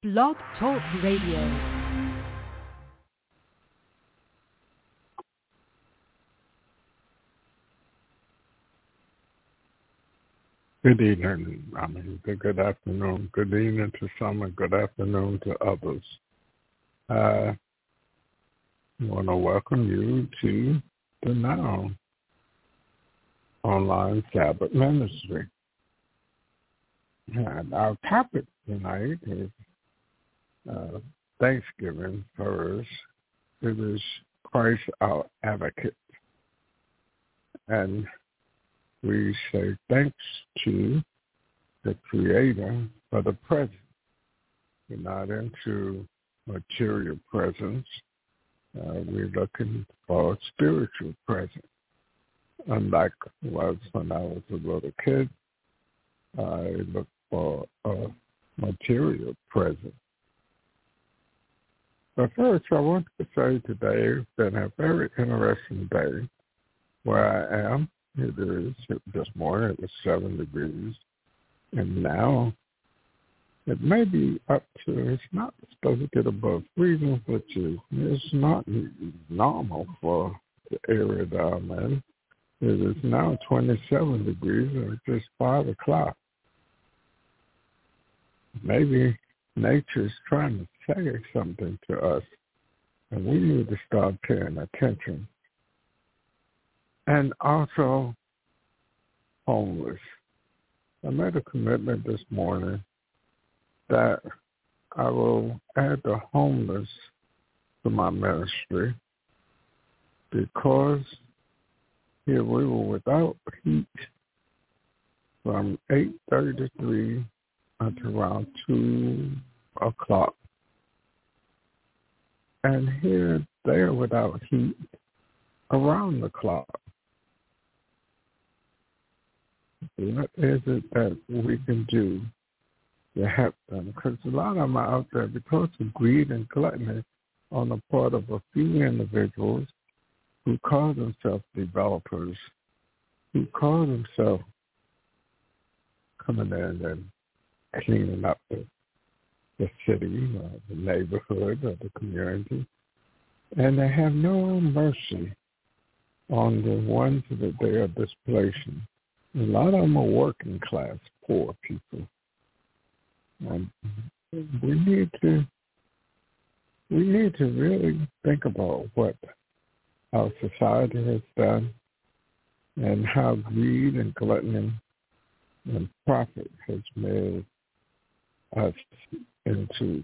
Blog Talk Radio. Good evening, good afternoon, good evening to some and good afternoon to others. I want to welcome you to the Now Online Sabbath Ministry. And our topic tonight is Thanksgiving first. It is Christ our advocate. And we say thanks to the Creator for the present. We're not into material presence. We're looking for a spiritual present. Unlike was when I was a little kid, I looked for a material present. But first, I want to say today has been a very interesting day where I am. It is. This morning it was 7 degrees, and now it may be up to, it's not supposed to get above freezing, which is not normal for the area that I'm in. It is now 27 degrees, and it's just 5 o'clock. Maybe nature's trying to say something to us, and we need to start paying attention. And also homeless. I made a commitment this morning that I will add the homeless to my ministry because here we were without heat from 8:33 until around 2 o'clock. And here they are without heat around the clock. What is it that we can do to help them? Because a lot of them are out there because of greed and gluttony on the part of a few individuals who call themselves developers, who call themselves coming in and cleaning up the city or the neighborhood or the community. And they have no mercy on the ones that they are displacing. A lot of them are working class, poor people. And we need to really think about what our society has done and how greed and gluttony and profit has made us into.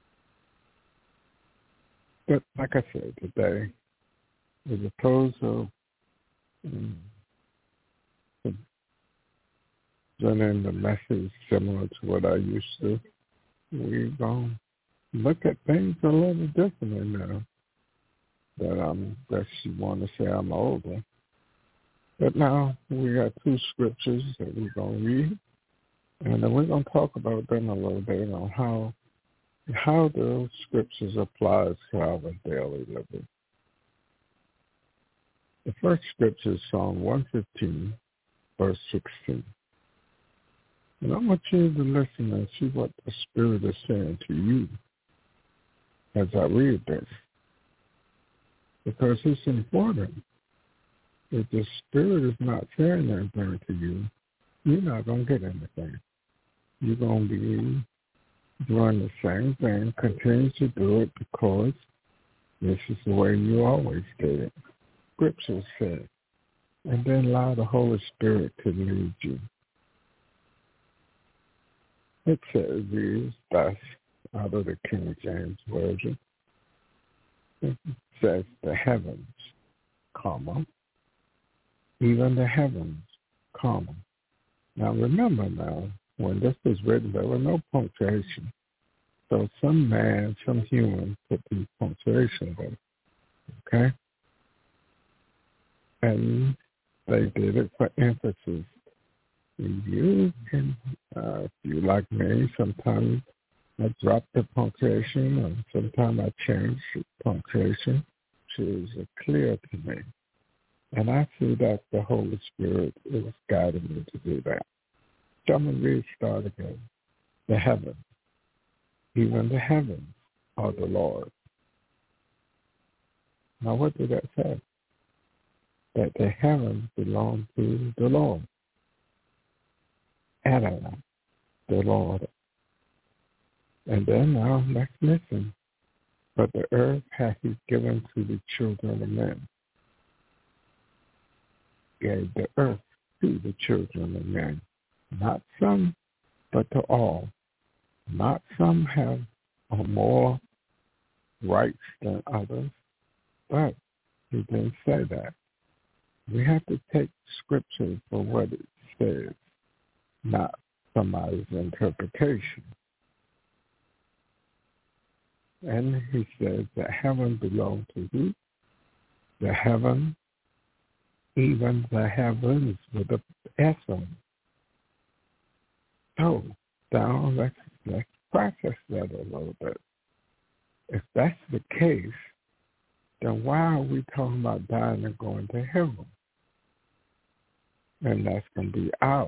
But like I said today, as opposed to presenting the message similar to what I used to, we're going to look at things a little differently now that you want to say I'm older. But now we got 2 scriptures that we're going to read, and then we're going to talk about them a little bit on how those scriptures apply to our daily living. The first scripture is Psalm 115, verse 16. And I want you to listen and see what the Spirit is saying to you as I read this. Because it's important. If the Spirit is not saying anything to you, you're not going to get anything. You're going to be doing the same thing, continue to do it because this is the way you always did it. Scripture said. And then allow the Holy Spirit to lead you. It says thus, out of the King James Version. It says the heavens, comma, even the heavens, comma. Now remember now, when this was written, there was no punctuation. So some man, some human put the punctuation there, okay? And they did it for emphasis. You can, if you like me, sometimes I drop the punctuation, or sometimes I change the punctuation, which is clear to me. And I see that the Holy Spirit is guiding me to do that. So I'm going to read start again. The heavens, even the heavens are the Lord. Now what did that say? That the heavens belong to the Lord. Adonai, the Lord. And then now let's listen. But the earth hath he given to the children of men. Gave the earth to the children of men. Not some, but to all. Not some have more rights than others, but he didn't say that. We have to take Scripture for what it says, not somebody's interpretation. And he says that heaven belongs to who? The heaven, even the heavens with the S on. So now let's process that a little bit. If that's the case, then why are we talking about dying and going to heaven? And that's going to be ours.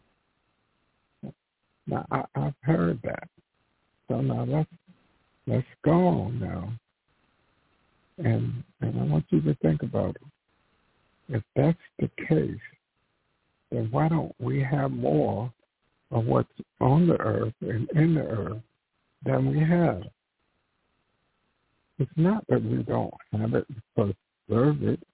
Now, I've heard that. So now let's go on now. And I want you to think about it. If that's the case, then why don't we have more of what's on the earth and in the earth than we have? It's not that we don't have it because we deserve it.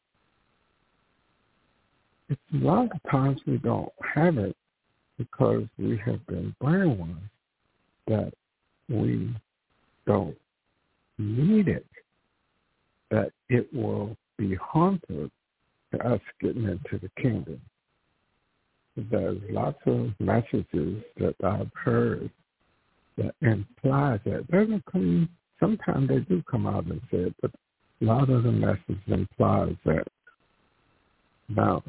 It's a lot of times we don't have it because we have been brainwashed that we don't need it, that it will be harmful to us getting into the kingdom. There's lots of messages that I've heard that imply that. Doesn't come. Sometimes they do come out and say it, but a lot of the message implies that. Now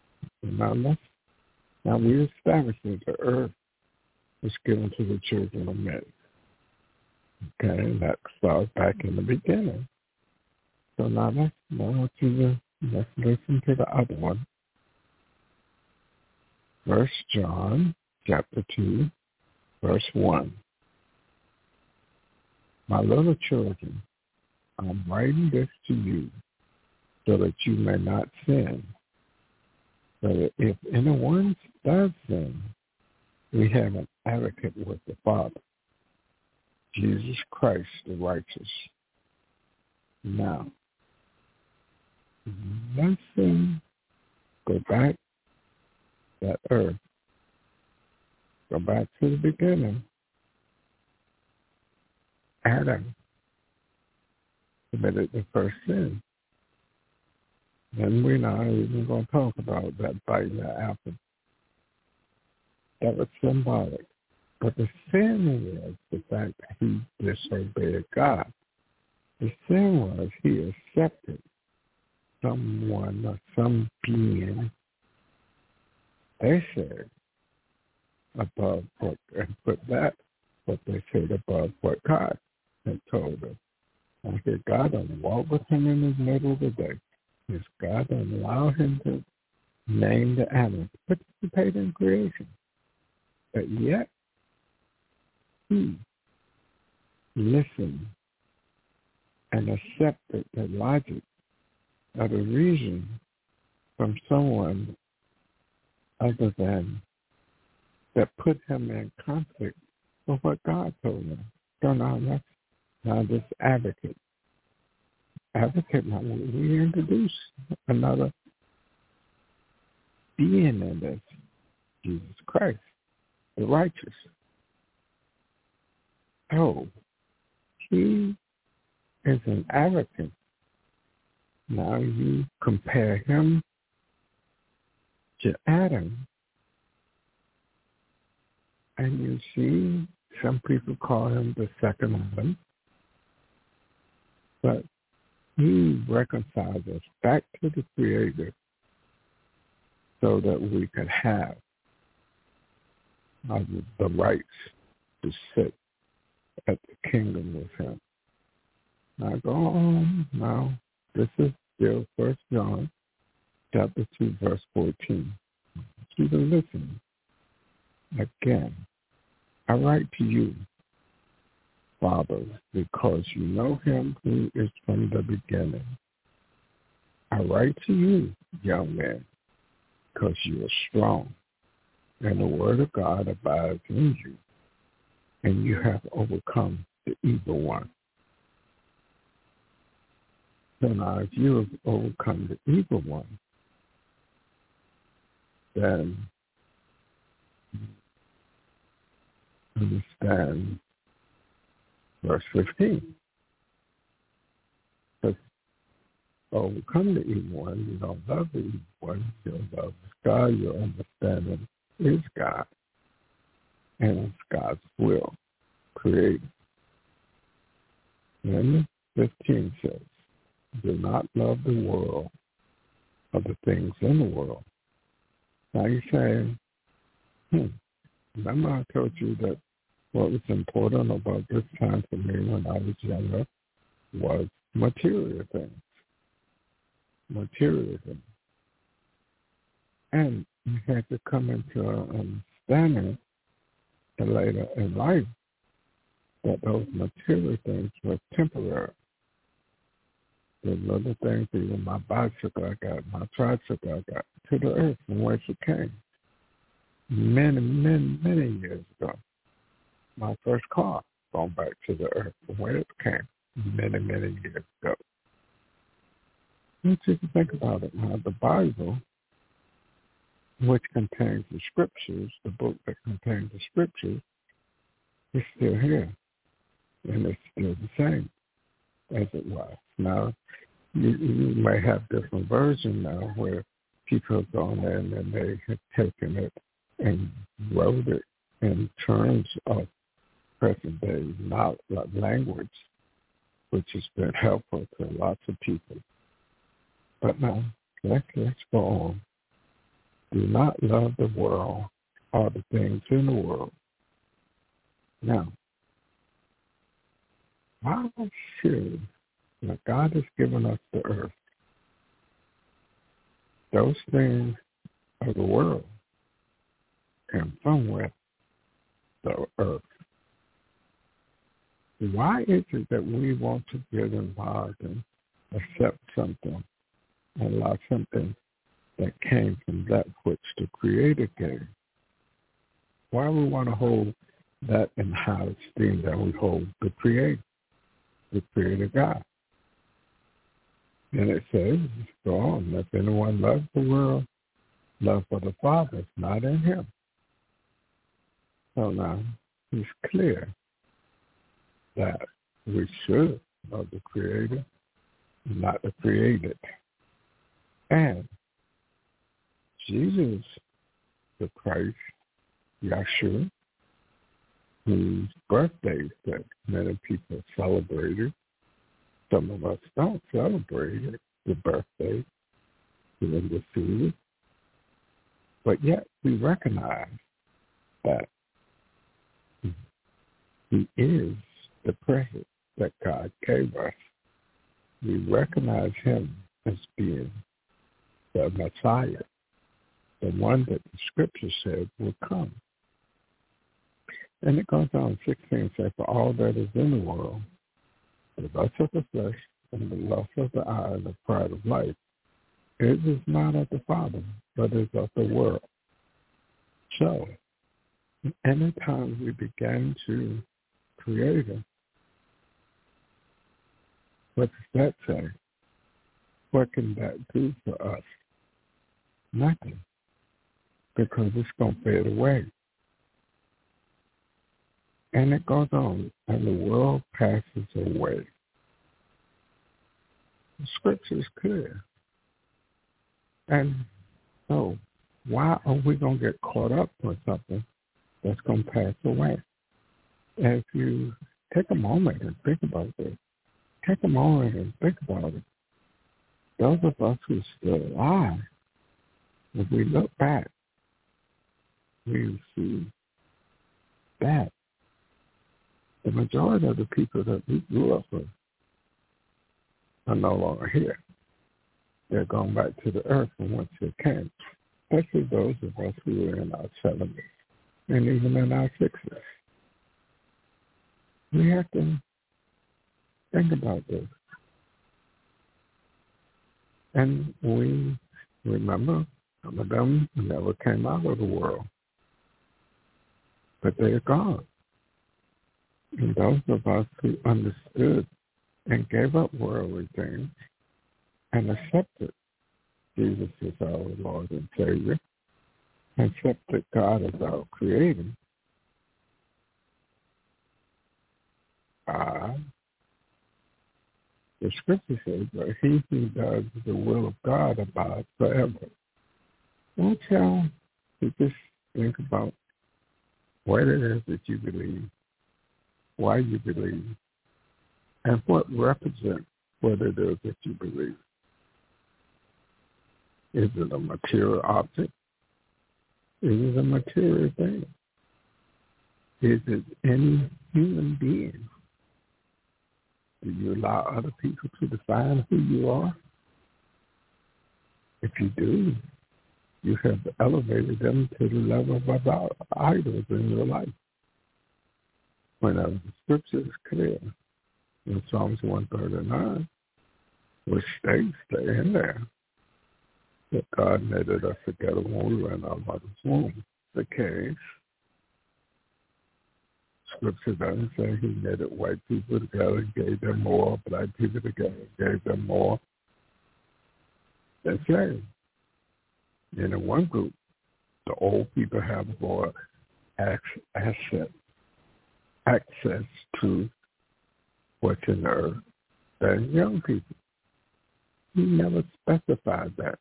we established that the earth was given to the children of men. Okay, and that starts back in the beginning. So now let's listen to the other one. 1 John chapter 2, verse 1. My little children, I'm writing this to you so that you may not sin. But if anyone does sin, we have an advocate with the Father, Jesus Christ the righteous. Now, let's go back that earth. Go back to the beginning. Adam committed the first sin. And we're not even going to talk about that biting the apple. That was symbolic. But the sin was the fact that he disobeyed God. The sin was he accepted someone or some being, they said, above what, and put that, what they said above what God had told them. I said, God doesn't walk with him in the middle of the day. Because God doesn't allow him to name the animals, participate in creation. But yet, he listened and accepted the logic of the reason from someone other than that put him in conflict with what God told him. So now this advocate, now we introduce another being in this, Jesus Christ, the righteous. Oh, he is an advocate. Now you compare him to Adam, and you see some people call him the second Adam, but he reconciles us back to the Creator so that we can have the rights to sit at the kingdom with him. Now go on. Now, this is still 1 John chapter 2, verse 14. You can listen. Again, I write to you Fathers, because you know him who is from the beginning. I write to you, young men, because you are strong, and the word of God abides in you, and you have overcome the evil one. So now if you have overcome the evil one, then understand verse 15. Because overcome the evil one, you don't love the evil one, you don't love God, your understanding is God, and it's God's will created. And 15 says, do not love the world or the things in the world. Now you're saying, remember I told you that what was important about this time for me when I was younger was material things. Material things. And you had to come into an understanding later in life that those material things were temporary. The little things, even my bicycle I got, my tricycle I got, to the earth from whence it came. Many, many, many years ago. My first car, going back to the earth from where it came, many, many years ago. Let's just think about it now. The Bible, which contains the scriptures, the book that contains the scriptures, is still here. And it's still the same as it was. Now, you may have different versions now where people have gone in and they have taken it and wrote it in terms of present day language, which has been helpful to lots of people. But now, let's go on. Do not love the world or the things in the world. Now, why should God has given us the earth? Those things of the world come from where? The earth. Why is it that we want to get involved and accept something and allow something that came from that which the Creator gave? Why we want to hold that in high esteem that we hold the Creator God? And it says, go on, if anyone loves the world, love for the Father is not in him. So now, it's clear that we should love the Creator, not the created. And Jesus, the Christ, Yeshua, whose birthday that many people celebrated, some of us don't celebrate it, the birthday, even the food, but yet we recognize that he is the present that God gave us. We recognize him as being the Messiah, the one that the Scripture said will come. And it goes on, 16 says, for all that is in the world, the lust of the flesh and the lust of the eye and the pride of life, it is not of the Father, but is of the world. So, anytime we begin to create it, what does that say? What can that do for us? Nothing. Because it's going to fade away. And it goes on, and the world passes away. The Scripture is clear. And so, why are we going to get caught up with something that's going to pass away? And if you take a moment and think about this, take a moment and think about it. Those of us who are still alive, if we look back, we see that the majority of the people that we grew up with are no longer here. They're going back to the earth from whence they came, especially those of us who are in our 70s and even in our 60s. We have to think about this. And we remember some of them never came out of the world, but they're gone. And those of us who understood and gave up worldly things and accepted Jesus as our Lord and Savior, accepted God as our Creator, the Scripture says that he who does the will of God abides forever. Won't y'all just think about what it is that you believe, why you believe, and what represents what it is that you believe. Is it a material object? Is it a material thing? Is it any human being? Do you allow other people to define who you are? If you do, you have elevated them to the level of about idols in your life. When the Scripture is clear in Psalms 139, which states there in there that God knitted us together when we were in our mother's womb. The case, Scripture doesn't say he knitted white people together and gave them more, black people together and gave them more. That's saying, in one group, the old people have more access to what's in the earth than young people. He never specified that.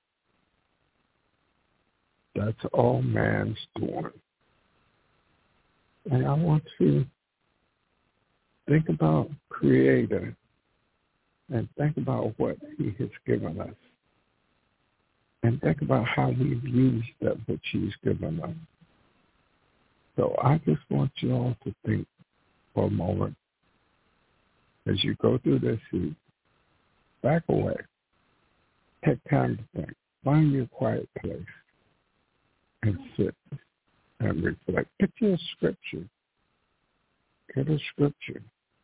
That's all man's doing. And I want you to think about Creator and think about what he has given us. And think about how we've used that which he's given us. So I just want you all to think for a moment as you go through this week. Back away. Take time to think. Find your quiet place and sit and reflect. Get your scripture. Get a scripture.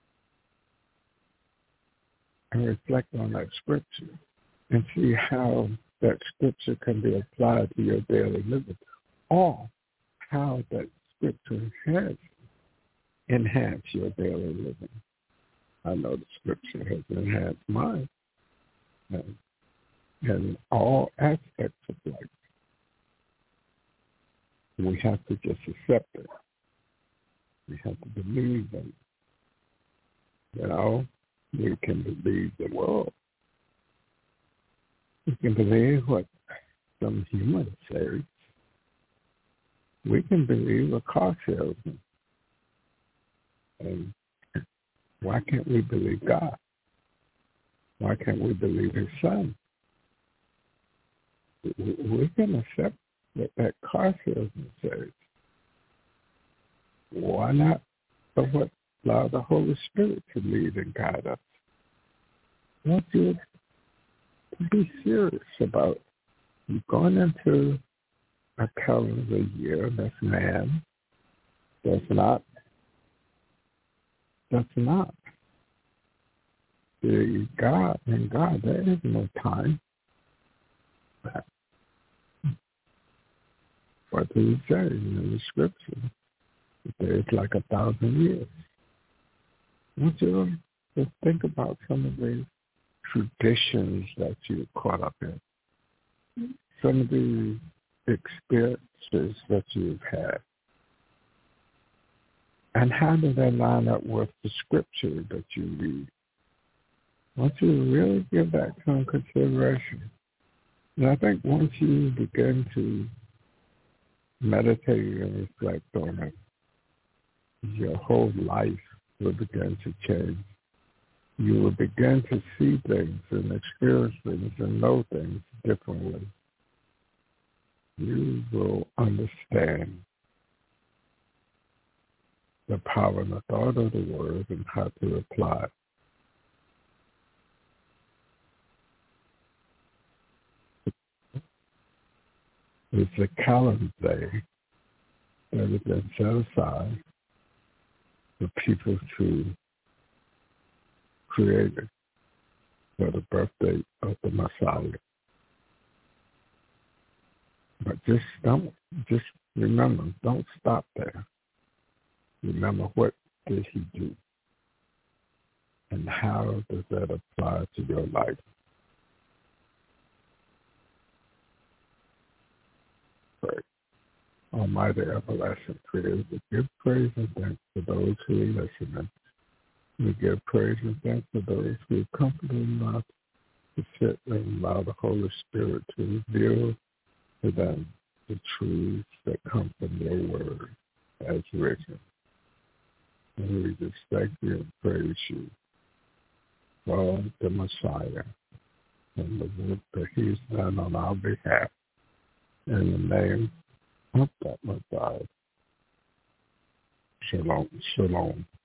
And reflect on that scripture and see how that scripture can be applied to your daily living, or how that scripture has enhanced your daily living. I know the scripture has enhanced mine in all aspects of life. We have to just accept it. We have to believe in it. We can believe the world. We can believe what some humans say. We can believe a car salesman. And why can't we believe God? Why can't we believe his son? We can accept what that car salesman says. Why not allow the Holy Spirit to lead and guide us? I want you to be serious about going into a calendar year that's man, that's not the God. In God, there is no time. What do he say in the scripture? It's like 1,000 years. I want you to think about some of the traditions that you're caught up in, some of the experiences that you've had, and how do they line up with the scripture that you read? I want you to really give that some consideration. And I think once you begin to meditate and reflect on it, your whole life will begin to change. You will begin to see things and experience things and know things differently. You will understand the power and the thought of the word and how to apply it. It's a calendar day that has been set aside the people to create it for the birthday of the Messiah. But just remember, don't stop there. Remember, what did he do? And how does that apply to your life? Pray. Almighty everlasting Creator, we give praise and thanks for those who are listening. We give praise and thanks for those who are comfortable enough to sit and allow the Holy Spirit to reveal to them the truths that come from your word as written. And we just thank you and praise you for the Messiah and the work that he's done on our behalf. In the name of that Messiah. Shalom, shalom.